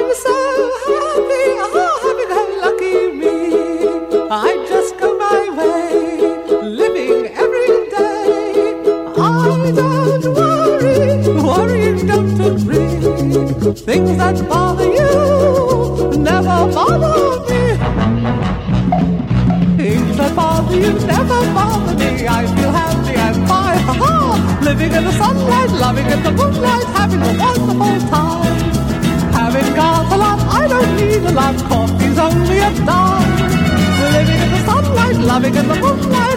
I'm so happy, oh, happy-go-lucky me. I just go my way, living every day. I don't worry, worrying don't agree. Things that bother you never bother me. Things that bother you never bother me. I feel happy and fine, ha-ha. Living in the sunlight, loving in the moonlight, having a wonderful time. Having got a lot, I don't need a lot. Coffee's only a dime. Living in the sunlight, loving in the moonlight,